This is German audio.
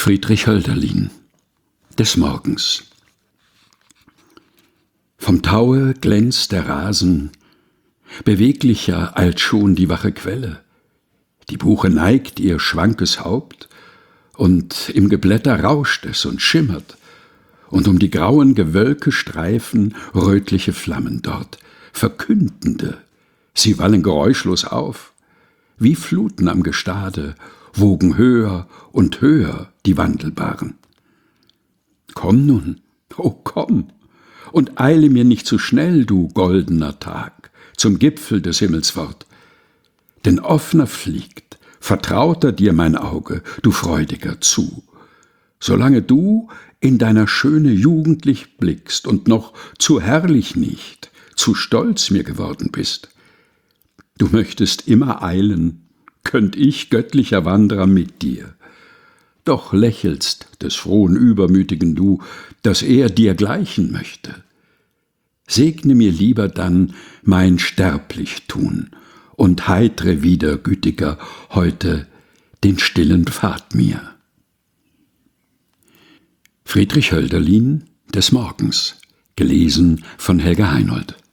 Friedrich Hölderlin, des Morgens. Vom Taue glänzt der Rasen, beweglicher als schon die wache Quelle. Die Buche neigt ihr schwankes Haupt, und im Geblätter rauscht es und schimmert, und um die grauen Gewölke streifen rötliche Flammen dort, verkündende, sie wallen geräuschlos auf, wie Fluten am Gestade, wogen höher und höher die Wandelbaren. Komm nun, o komm, und eile mir nicht zu schnell, du goldener Tag, zum Gipfel des Himmels fort, denn offner fliegt, vertrauter dir mein Auge, du Freudiger, zu, solange du in deiner Schöne jugendlich blickst und noch zu herrlich nicht, zu stolz mir geworden bist. Du möchtest immer eilen, könnt ich, göttlicher Wanderer, mit dir. Doch lächelst des frohen Übermütigen du, dass er dir gleichen möchte. Segne mir lieber dann mein Sterblichtun und heitre wieder, Gütiger, heute den stillen Pfad mir. Friedrich Hölderlin, des Morgens, gelesen von Helga Heinold.